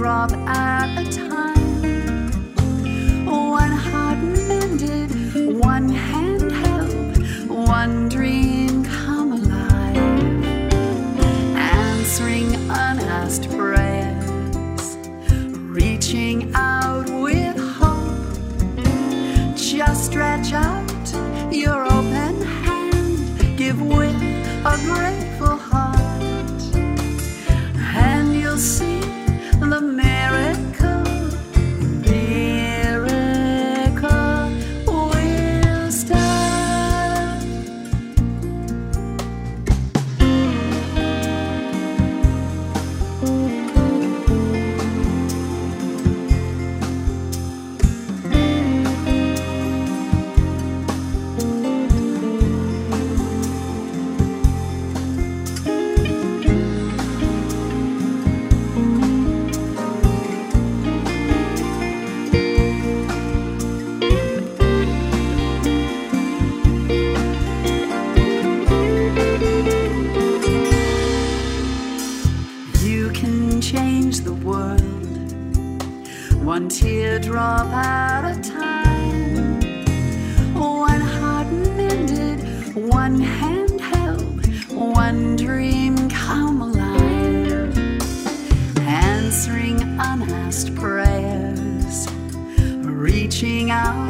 teardrop at a time. One heart mended, one hand held, one dream come alive. Answering unasked prayers, reaching out with hope. Just stretch out your open hand, give with a grateful heart, and you'll see the miracle. Miracle will start. You can change the world, one teardrop at a time. One heart mended, one hand held, one dream come alive. Answering unasked prayers, reaching out